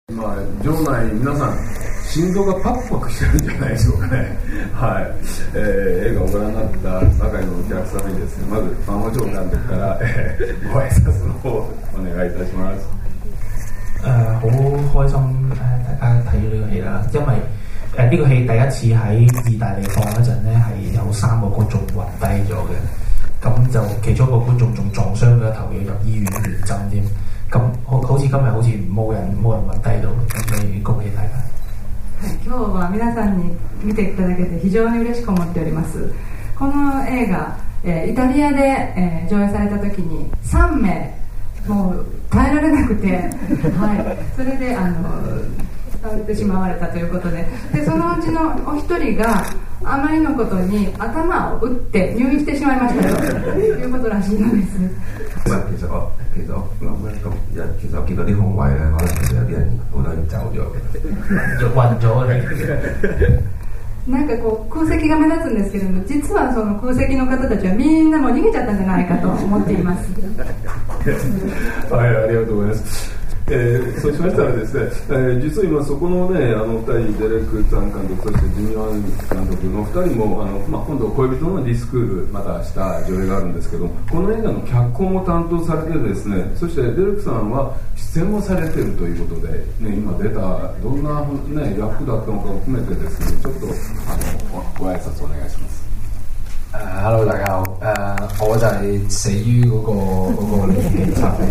まあ、場内皆さん心臓がパクパクしてるんじゃないでしょうかね。はい、映画をご覧になったばかりのお客様にですね、まず馬場長監督から、ご挨拶の方をお願いいたします。 好開心大家睇咗呢個戲啦，因為呢個戲第一次喺意大利放嗰陣咧，係有3個觀眾暈低咗嘅，咁就其中一個觀眾仲撞傷咗頭，要入醫院連針添。咁好似今日好似冇人暈低到，咁所以恭喜大家。 今日は皆さんに見ていただけて非常に嬉しく思っております。この映画、イタリアで、上映された時に3名もう耐えられなくて、はい、それで倒れてしまわれたということで、そのうちのお一人があまりのことに頭を打って入院してしまいましたということらしいのです。 其實我諗咧，其實我見到啲空位咧，可能其實有啲人好多人走咗嘅， 暈咗嘅。 なんかこう空席が目立つんですけれども、実はその空席の方たちはみんなもう逃げちゃったんじゃないかと思っています。 はい、ありがとうございます。そうしましたらですね、実は今そこのね、2人、デレック・ツァン監督、そしてジミー・ワン監督の2人も今度恋人のディスクール、また明日上映があるんですけども、この映画の脚本も担当されてですね、そしてデレックさんは出演もされているということで、ね、今出たどんな、ね、役だったのかを含めてですね、ちょっとご挨拶お願いします。 Hello 大家好，我就係死於嗰個年紀差嘅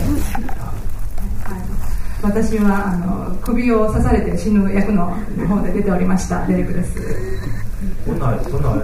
私は首を刺されて死ぬ役の方で出ておりましたデレクです。 本來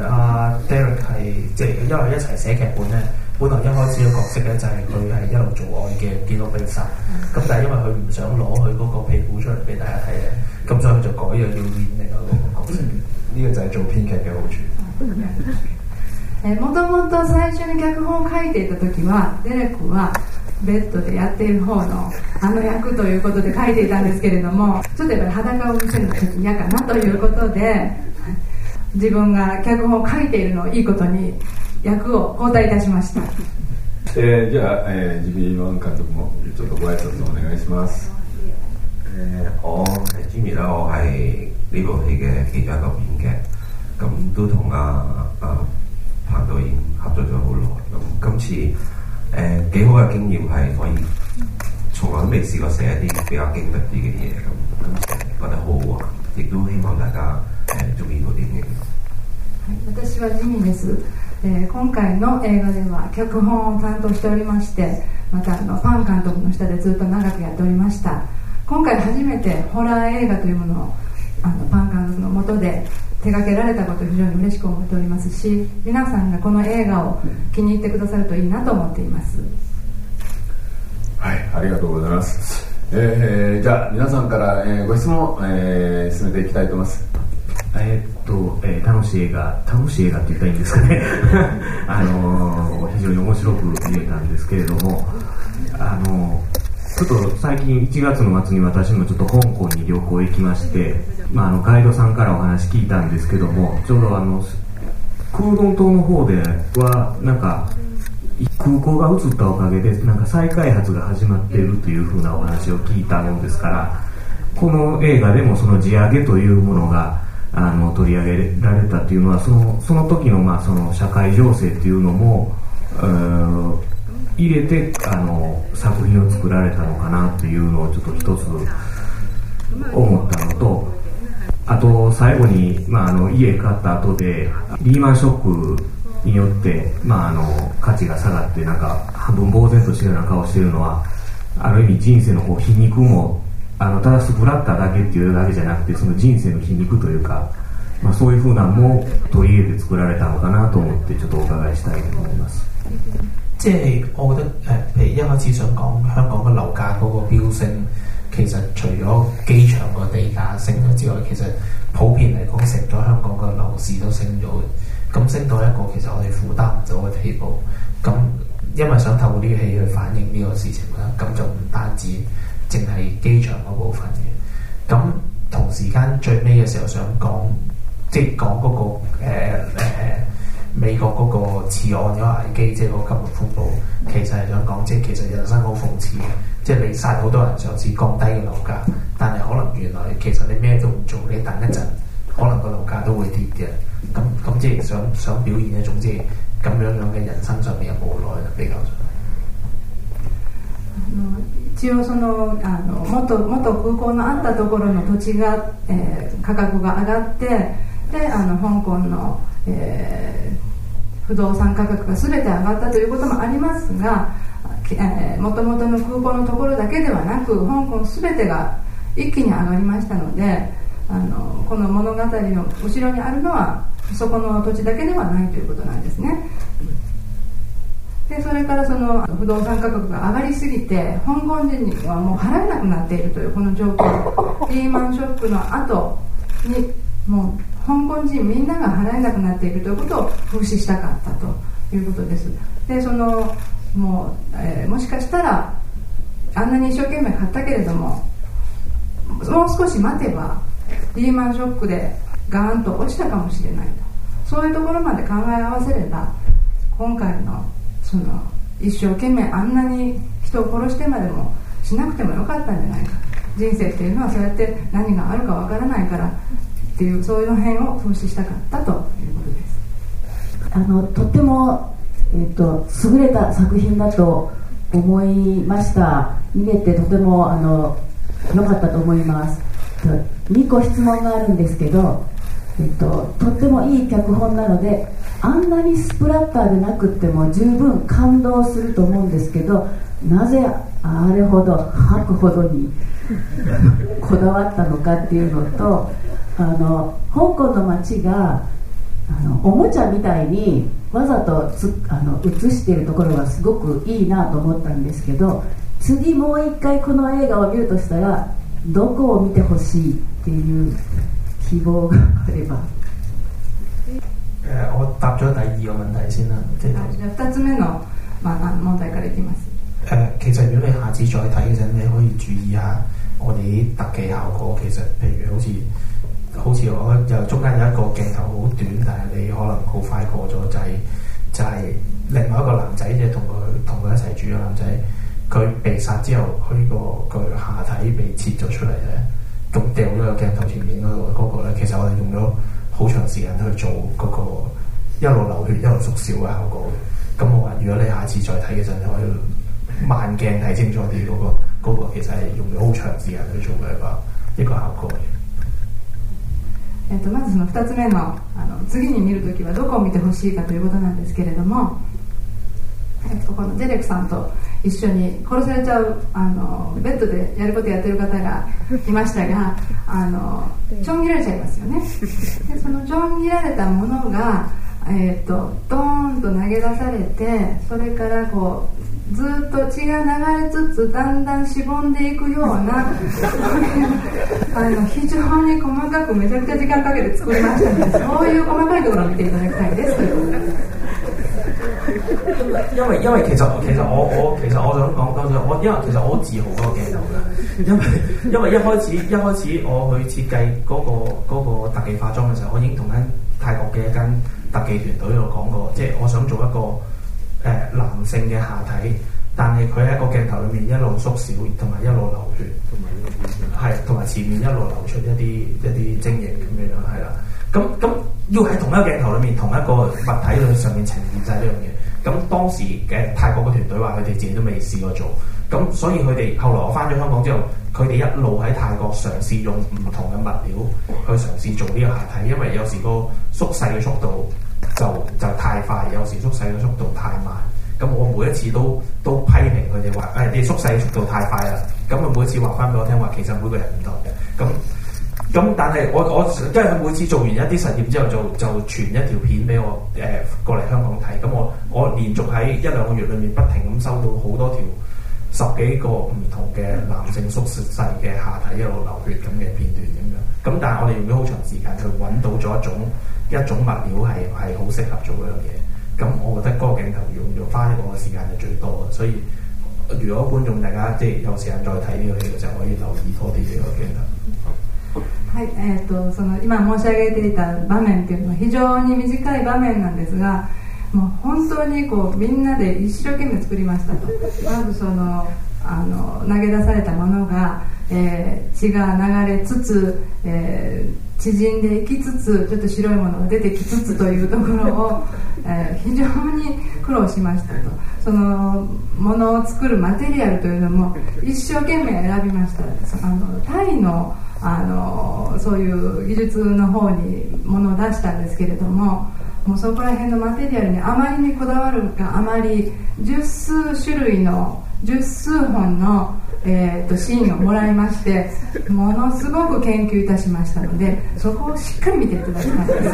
Derek 係即係因為一齊寫劇本咧，本來一開始嘅角色咧就係佢係一路做愛嘅基督比薩，咁但係因為佢唔想攞佢嗰個屁股出嚟俾大家睇咧，咁所以佢就改咗要演另外嗰個角色。呢個就係做編劇嘅好處。 もともと最初に脚本を書いていた時はデレクはベッドでやっている方の役ということで書いていたんですけれども、ちょっとやっぱり裸を見せるのちょっと嫌かなということで、自分が脚本を書いているのをいいことに役を交代いたしました。 じゃあ、ジミー・ワン監督もちょっとご挨拶お願いします。 我係 Jimmy 啦，我係呢部戲嘅其中一個編劇，咁都同彭導演合作咗好耐，咁今次幾好嘅經驗係可以從來都未試過寫一啲比較經典啲嘅嘢，咁覺得好好玩，亦都希望大家中意部電影。 私はジミーです。今回の映画では脚本を担当しておりまして、またパン監督の下でずっと長くやっておりました。今回初めてホラー映画というものをパン監督の下で手掛けられたことを非常に嬉しく思っておりますし、皆さんがこの映画を気に入ってくださるといいなと思っています。 はい、ありがとうございます。じゃあ皆さんから、ご質問、進めていきたいと思います。 楽しい映画って言ったらいいんですかね非常に面白く見えたんですけれども、ちょっと最近1月の末に私もちょっと香港に旅行行きまして、ガイドさんからお話聞いたんですけども、ちょうど空洞島の方ではなんか空港が移ったおかげでなんか再開発が始まっているというふうなお話を聞いたものですから、この映画でもその地上げというものが取り上げられたというのはその時のその社会情勢というのも入れて作品を作られたのかなというのをちょっと一つ思ったのと、あと最後に、家買った後でリーマンショックによって、価値が下がってなんか半分呆然としてるような顔しているのは、ある意味人生の皮肉もただスプラッターだけっていうだけじゃなくて、その人生の皮肉というか、そういう風なのも取り入れて作られたのかなと思ってちょっとお伺いしたいと思います。 即係我覺得譬如一開始想講香港嘅樓價嗰個飆升，其實除咗機場個地價升咗之外，其實普遍嚟講成咗香港嘅樓市都升咗嘅。咁升到一個其實我哋負擔唔到嘅地步。咁因為想透過呢個戲去反映呢個事情啦，咁就唔單止淨係機場嗰部分嘅。咁同時間最尾嘅時候想講，即係講嗰個美國嗰個次按嗰個危機，即係個金融風暴，其實係想講，即係其實人生好諷刺嘅，即係你殺好多人嘗試降低嘅樓價，但係可能原來其實你咩都唔做，你等一陣，可能個樓價都會跌嘅。咁即係想表現一種即係咁樣嘅人生上面嘅無奈啦，比較上。 一応もっと空港のあったところの土地が、価格が上がってで香港の、不動産価格が全て上がったということもありますが、もともとの空港のところだけではなく香港全てが一気に上がりましたのでこの物語の後ろにあるのはそこの土地だけではないということなんですね。でそれからその不動産価格が上がりすぎて香港人にはもう払えなくなっているというこの状況、リーマンショックの後にもう香港人みんなが払えなくなっているということを風刺したかったということです。でもしかしたらあんなに一生懸命買ったけれどももう少し待てばリーマンショックでガーンと落ちたかもしれないと、そういうところまで考え合わせれば今回の一生懸命あんなに人を殺してまでもしなくてもよかったんじゃないか、人生っていうのはそうやって何があるかわからないからっていうそういう辺を風刺したかったということです。 とっても、優れた作品だと思いました。見れてとても良かったと思います。2個質問があるんですけど、とってもいい脚本なのであんなにスプラッターでなくっても十分感動すると思うんですけど、なぜあれほど吐くほどにこだわったのかっていうのと、香港の街がおもちゃみたいにわざと映しているところがすごくいいなと思ったんですけど、次もう一回この映画を見るとしたらどこを見てほしいっていう希望があれば。 我答咗第二個問題先啦，即係 2つ目の、問題からいきます。 其實如果你下次再睇嘅陣，你可以注意下我哋啲特技效果。其實譬如好似我又中間有一個鏡頭好短，但係你可能好快過咗，就係另外一個男仔，即係同佢一齊住嘅男仔，佢被殺之後，佢個下體被切咗出嚟咧，咁掉咗個鏡頭前面嗰個咧，其實我哋用咗好長時間去做嗰個一路流血一路縮小嘅效果。咁我話如果你下次再睇嘅陣，你可以慢鏡睇清楚啲嗰個其實係用咗好長時間去做嘅一個效果。 まずその2つ目の次に見るときはどこを見てほしいかということなんですけれども、このデレクさんと一緒に殺されちゃうベッドでやることやってる方がいましたがちょん切られちゃいますよね。でそのちょん切られたものが、ドーンと投げ出されて、それからこうずっと血が流れつつだんだんしぼんでいくような非常に細かくめちゃくちゃ時間かけて作りましたので、そういう細かいところを見ていただきたいですということです。 因為其實我想講多咗，因為其實我好自豪嗰個鏡頭嘅，因為一開始我去設計嗰個特技化妝嘅時候，我已經同緊泰國嘅一間特技團隊度講過，即係我想做一個男性嘅下體，但係佢喺一個鏡頭裏面一路縮小，同埋一路流血，同埋前面一路流出一啲精液咁樣係啦。咁要喺同一個鏡頭裏面，同一個物體上面呈現晒呢樣嘢。咁當時嘅泰國嘅團隊話佢哋自己都未試過做，咁所以佢哋後來我翻咗香港之後，佢哋一路喺泰國嘗試用唔同嘅物料去嘗試做呢個下體，因為有時個縮細嘅速度就太快，有時縮細嘅速度太慢。咁我每一次都批評佢哋話你縮細嘅速度太快啦。咁佢每一次話翻俾我聽話，其實每個人唔同嘅。咁但係我因為佢每次做完一啲實驗之後就傳一條片俾我過嚟香港睇，咁我連續喺1-2個月裏面不停咁收到好多條10幾個唔同嘅男性縮細嘅下體一路流血咁嘅片段咁樣。咁但係我哋用咗好長時間去揾到咗一種物料係好適合做嗰樣嘢。咁我覺得嗰個鏡頭用咗花一個時間係最多，所以如果觀眾大家即係有時間再睇呢個戲嘅時候，可以留意多啲呢個鏡頭。 はい、その今申し上げていた場面というのは非常に短い場面なんですが、もう本当にこうみんなで一生懸命作りましたと。まずその投げ出されたものが、血が流れつつ、縮んでいきつつ、ちょっと白いものが出てきつつというところを、非常に苦労しましたと。そのものを作るマテリアルというのも一生懸命選びました。タイのそういう技術の方にものを出したんですけれども、もうそこら辺のマテリアルにあまりにこだわるがあまり、十数種類の十数本の、シーンをもらいまして、ものすごく研究いたしましたので、そこをしっかり見ていただきたいです。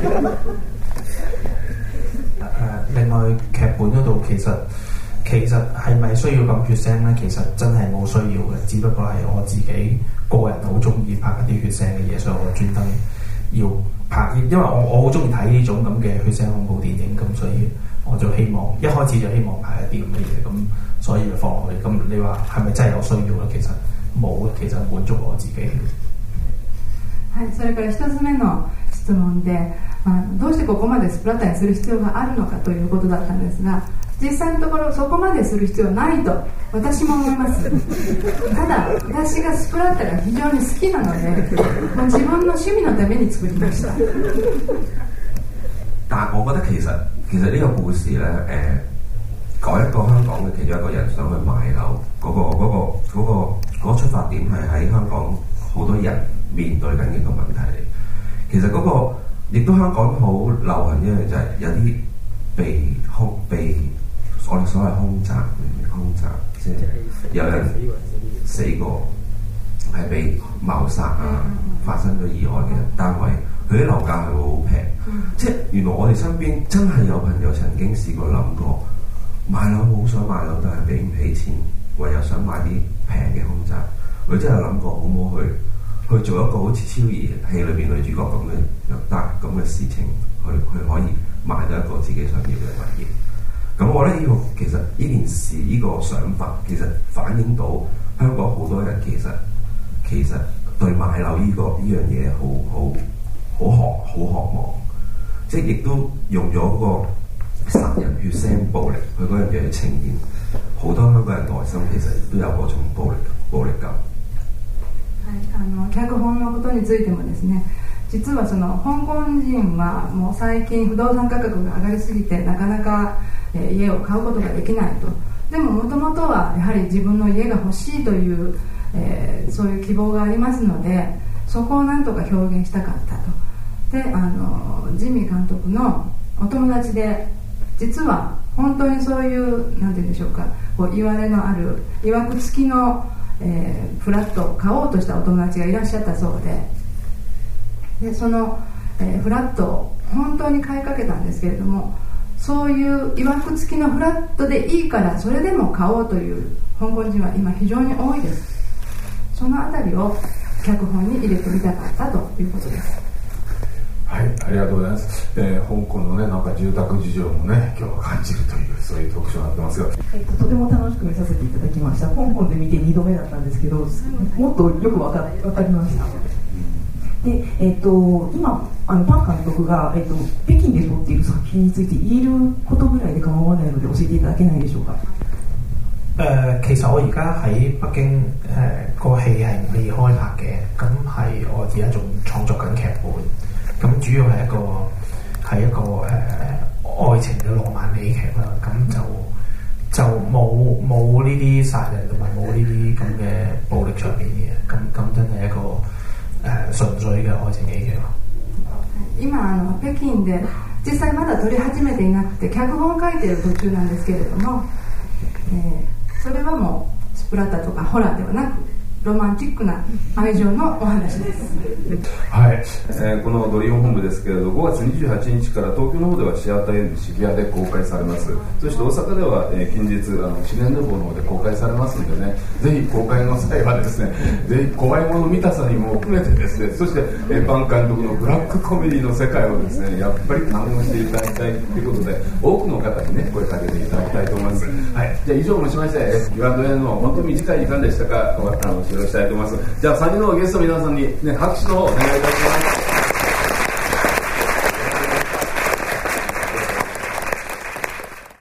另外劇本嗰度其實係咪需要咁血腥呢？其實真係冇需要嘅，只不過係我自己個人好中意拍一啲血腥嘅嘢，所以我專登要拍，因為我好中意睇呢種咁嘅血腥恐怖電影，咁所以我就希望一開始就希望拍一啲咁嘅嘢，咁所以就放落去。咁你話係咪真係有需要咧？其實冇，其實滿足我自己。 はい、それから一つ目の質問で、どうしてここまでスプラッターにする必要があるのかということだったんですが、実際のところそこまでする必要ないと私も思います。ただ私がスプラッターが非常に好きなので、もう自分の趣味のために作りました。 但係我覺得其實呢個故事咧，講一個香港嘅其中一個人想去買樓嗰個出發點係喺香港好多人面對緊嘅個問題嚟。其實嗰個亦都香港好流行一樣就係有啲被我哋所謂空襲，即係有人死過，係被謀殺啊，發生咗意外嘅單位，佢啲樓價係會好平。即係原來我哋身邊真係有朋友曾經試過諗過買樓，好想買樓，但係俾唔起錢，唯有想買啲平嘅空襲。佢真係諗過好唔好去做一個好似超兒戲裏邊女主角咁嘅事情，去可以買到一個自己想要嘅物業。咁我覺得其實呢件事呢個想法，其實反映到香港好多人其實對買樓呢樣嘢好渴望，即係亦都用咗嗰個殺人血腥暴力，佢嗰樣嘢去呈現好多香港人內心其實都有嗰種暴力感。 脚本のことについてもですね、実はその香港人はもう最近不動産価格が上がりすぎてなかなか家を買うことができないと。でももともとはやはり自分の家が欲しいという、そういう希望がありますので、そこをなんとか表現したかったと。で、ジミー監督のお友達で、実は本当にそういうなんて言うんでしょうか、こういわれのあるいわくつきの、フラットを買おうとしたお友達がいらっしゃったそうで、その、フラットを本当に買いかけたんですけれども、そういういわくつきのフラットでいいからそれでも買おうという香港人は今非常に多いです。そのあたりを脚本に入れてみたかったということです。 はい、ありがとうございます。香港のね、なんか住宅事情もね、今日は感じるというそういう特徴になってますが、 とても楽しく見させていただきました。香港で見て2度目だったんですけど、もっとよく分かりました。で、今パン監督が、北京で撮っている作品について言えることぐらいで構わないので教えていただけないでしょうか。 其實我而家喺北京個戲係未開拍嘅，咁係我而家仲創作緊劇本，咁主要係一個愛情嘅浪漫喜劇啦，咁就冇呢啲殺人同埋冇呢啲咁嘅暴力場面嘅，咁真係一個純粹嘅愛情喜劇。 今北京で実際まだ撮り始めていなくて脚本を書いている途中なんですけれども、それはもうスプラッタとかホラーではなくロマンチックな愛情のお話です。 はい、このドリームホームですけれど5月28日から東京の方ではシアター N 渋谷で公開されます。そして大阪では、近日シネヌーボーの方で公開されますのでね、ぜひ公開の際はですね、ぜひ怖いもの見たさにも含めてですね、そして、パン監督のブラックコメディの世界をですね、やっぱり堪能していただきたいということで、多くの方にね声かけていただきたいと思います。はい、じゃあ以上もしまして、岩戸への本当に短い時間でしたが、 発表したいと思います。じゃあ3人のゲストの皆さんに、ね、拍手の方お願いいたします。